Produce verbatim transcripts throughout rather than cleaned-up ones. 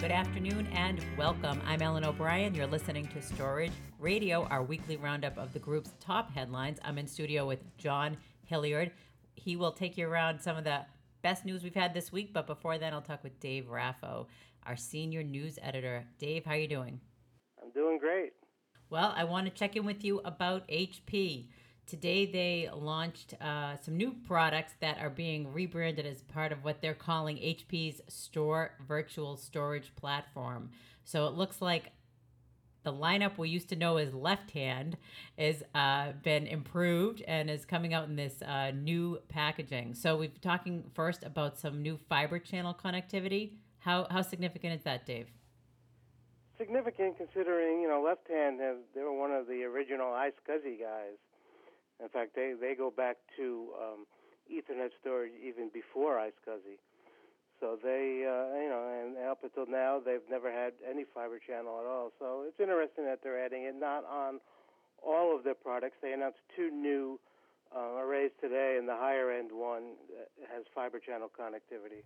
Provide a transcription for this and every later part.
Good afternoon and welcome. I'm Ellen O'Brien. You're listening to Storage Radio, our weekly roundup of the group's top headlines. I'm in studio with John Hilliard. He will take you around some of the best news we've had this week, but before then, I'll talk with Dave Raffo, our senior news editor. Dave, how are you doing? I'm doing great. Well, I want to check in with you about H P. Today they launched uh, some new products that are being rebranded as part of what they're calling H P's Store Virtual Storage Platform. So it looks like the lineup we used to know as Left Hand has uh, been improved and is coming out in this uh, new packaging. So we've been talking first about some new fiber channel connectivity. How how significant is that, Dave? Significant considering, you know, Left Hand, has, they were one of the original iSCSI guys. In fact, they, they go back to um, Ethernet storage even before iSCSI. So they, uh, you know, and up until now, they've never had any fiber channel at all. So it's interesting that they're adding it, not on all of their products. They announced two new uh, arrays today, and the higher-end one has fiber channel connectivity.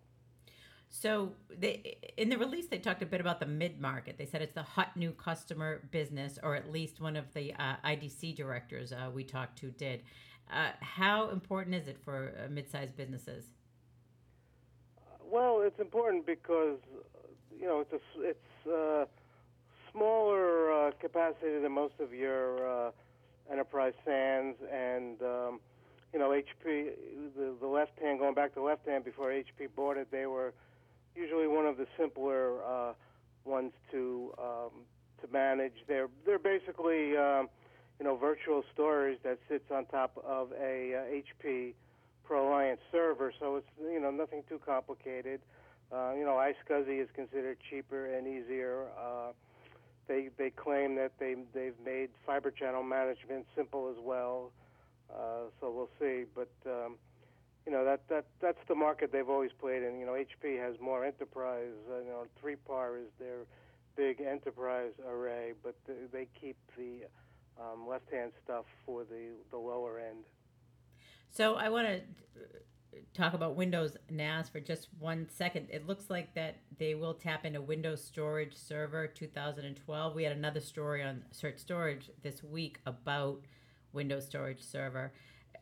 So they, in the release, they talked a bit about the mid-market. They said it's the hot new customer business, or at least one of the uh, I D C directors uh, we talked to did. Uh, how important is it for uh, mid-sized businesses? Well, it's important because, you know, it's a, it's uh, smaller uh, capacity than most of your uh, enterprise SANs, and um, you know, H P, the, the Left Hand, going back to Left Hand before H P bought it, they were usually one of the simpler uh, ones to um, to manage. They're they're basically um, you know, virtual storage that sits on top of a uh, H P ProLiant server, so it's, you know, nothing too complicated. Uh, you know, iSCSI is considered cheaper and easier. Uh, they they claim that they they've made fiber channel management simple as well. Uh, so we'll see, but um, you know, that, that that's the market they've always played in. You know, H P has more enterprise. Uh, you know, three par is their big enterprise array, but they, they keep the um, left-hand stuff for the the lower end. So I want to talk about Windows N A S for just one second. It looks like that they will tap into Windows Storage Server two thousand twelve. We had another story on Search Storage this week about Windows Storage Server.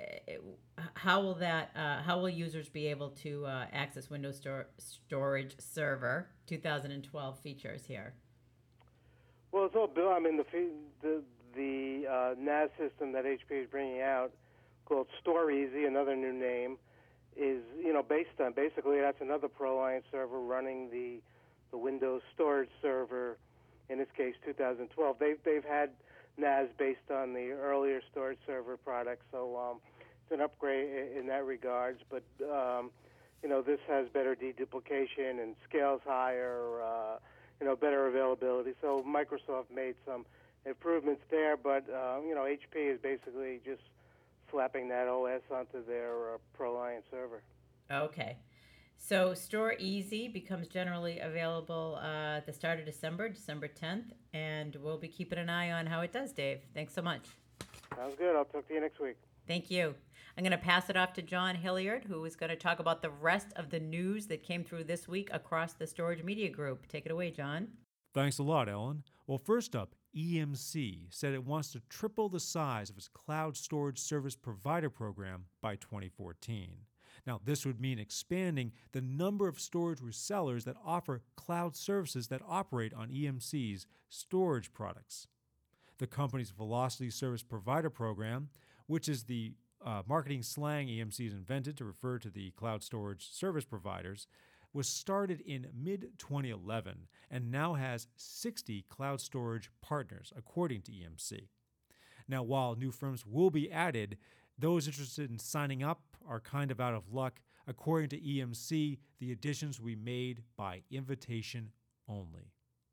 How will that? Uh, how will users be able to uh, access Windows Stor- Storage Server two thousand twelve features here? Well, it's all built. I mean, the the the uh, N A S system that H P is bringing out, called StoreEasy, another new name, is, you know, based on, basically that's another ProLiant server running the the Windows storage server, in this case two thousand twelve. They've, they've had N A S based on the earlier storage server products, so um, it's an upgrade in that regards, but, um, you know, this has better deduplication and scales higher, uh, you know, better availability. So Microsoft made some improvements there, but, uh, you know, H P is basically just slapping that O S onto their uh, ProLiant server. Okay. So StoreEasy becomes generally available uh, at the start of December, December tenth, and we'll be keeping an eye on how it does, Dave. Thanks so much. Sounds good. I'll talk to you next week. Thank you. I'm going to pass it off to John Hilliard, who is going to talk about the rest of the news that came through this week across the Storage Media Group. Take it away, John. Thanks a lot, Ellen. Well, first up, E M C said it wants to triple the size of its cloud storage service provider program by twenty fourteen. Now, this would mean expanding the number of storage resellers that offer cloud services that operate on E M C's storage products. The company's Velocity Service Provider Program, which is the uh, marketing slang E M C has invented to refer to the cloud storage service providers, was started in mid twenty eleven and now has sixty cloud storage partners, according to E M C. Now, while new firms will be added, those interested in signing up are kind of out of luck. According to E M C, the additions will be made by invitation only.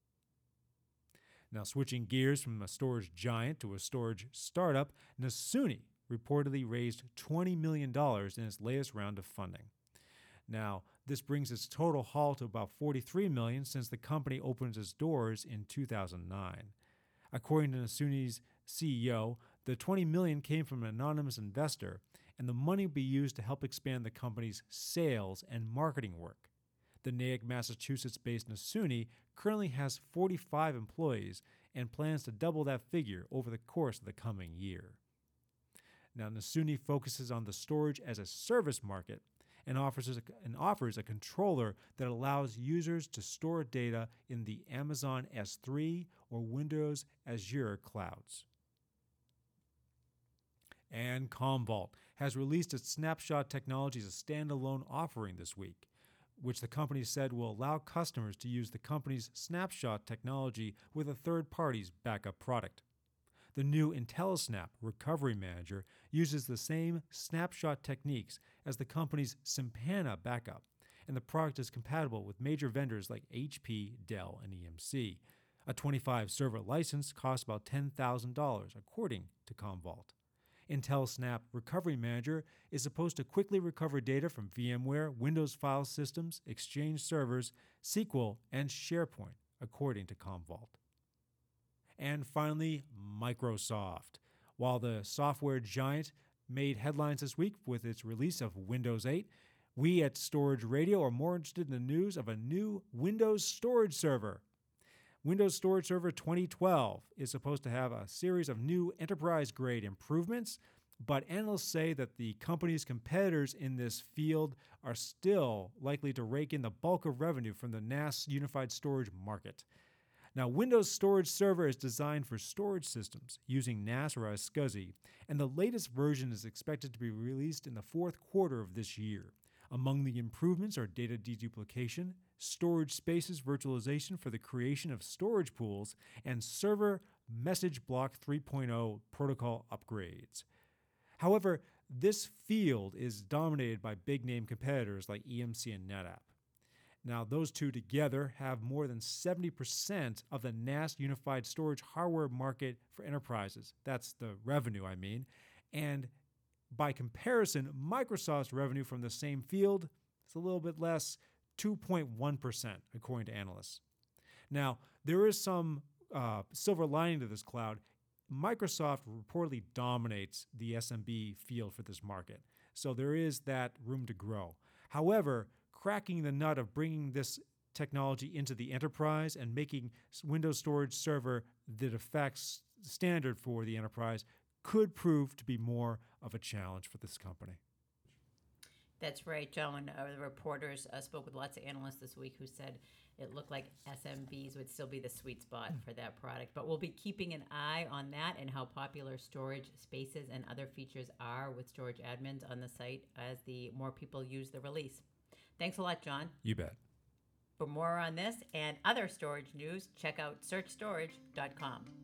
Now, switching gears from a storage giant to a storage startup, Nasuni reportedly raised twenty million dollars in its latest round of funding. Now, this brings its total haul to about forty-three million dollars since the company opened its doors in two thousand nine. According to Nasuni's C E O, the twenty million dollars came from an anonymous investor, and the money will be used to help expand the company's sales and marketing work. The Natick, Massachusetts-based Nasuni currently has forty-five employees and plans to double that figure over the course of the coming year. Now, Nasuni focuses on the storage as a service market and offers a, and offers a controller that allows users to store data in the Amazon S three or Windows Azure clouds. And Commvault has released its Snapshot technology as a standalone offering this week, which the company said will allow customers to use the company's Snapshot technology with a third party's backup product. The new IntelliSnap Recovery Manager uses the same snapshot techniques as the company's Simpana backup, and the product is compatible with major vendors like H P, Dell, and E M C. A twenty-five server license costs about ten thousand dollars, according to Commvault. IntelliSnap Recovery Manager is supposed to quickly recover data from VMware, Windows file systems, Exchange servers, S Q L, and SharePoint, according to Commvault. And finally, Microsoft. While the software giant made headlines this week with its release of Windows eight, we at Storage Radio are more interested in the news of a new Windows storage server. Windows Storage Server twenty twelve is supposed to have a series of new enterprise-grade improvements, but analysts say that the company's competitors in this field are still likely to rake in the bulk of revenue from the N A S unified storage market. Now, Windows Storage Server is designed for storage systems using N A S or iSCSI, and the latest version is expected to be released in the fourth quarter of this year. Among the improvements are data deduplication, storage spaces virtualization for the creation of storage pools, and server message block three point oh protocol upgrades. However, this field is dominated by big-name competitors like E M C and NetApp. Now, those two together have more than seventy percent of the N A S unified storage hardware market for enterprises. That's the revenue, I mean. And by comparison, Microsoft's revenue from the same field is a little bit less, two point one percent, according to analysts. Now, there is some uh, silver lining to this cloud. Microsoft reportedly dominates the S M B field for this market, so there is that room to grow. However, cracking the nut of bringing this technology into the enterprise and making Windows Storage Server the de facto standard for the enterprise could prove to be more of a challenge for this company. That's right, John. Uh, the reporters uh, spoke with lots of analysts this week who said it looked like S M Bs would still be the sweet spot for that product. But we'll be keeping an eye on that and how popular storage spaces and other features are with storage admins on the site as the more people use the release. Thanks a lot, John. You bet. For more on this and other storage news, check out search storage dot com.